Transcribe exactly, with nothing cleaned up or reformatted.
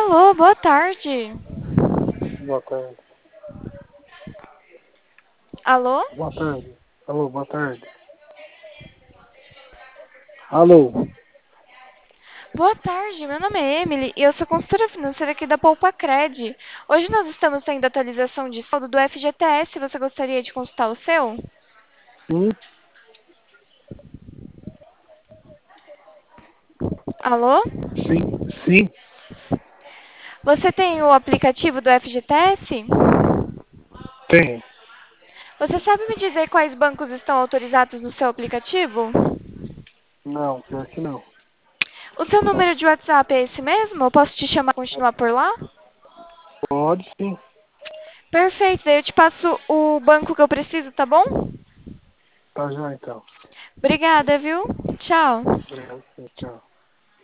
Alô, boa tarde. Boa tarde. Alô? Boa tarde. Alô, boa tarde. Alô. Boa tarde, meu nome é Emily e eu sou consultora financeira aqui da Poupa Cred. Hoje nós estamos tendo atualização de saldo do F G T S. Você gostaria de consultar o seu? Sim, Alô? sim, sim, Você tem o aplicativo do F G T S? tem. Você sabe me dizer quais bancos estão autorizados no seu aplicativo? Não, pior que não. O seu número de WhatsApp é esse mesmo? Eu posso te chamar e continuar por lá? Pode sim. Perfeito, daí eu te passo o banco que eu preciso, tá bom? Tá já então. Obrigada, viu? Tchau. Obrigado, tchau.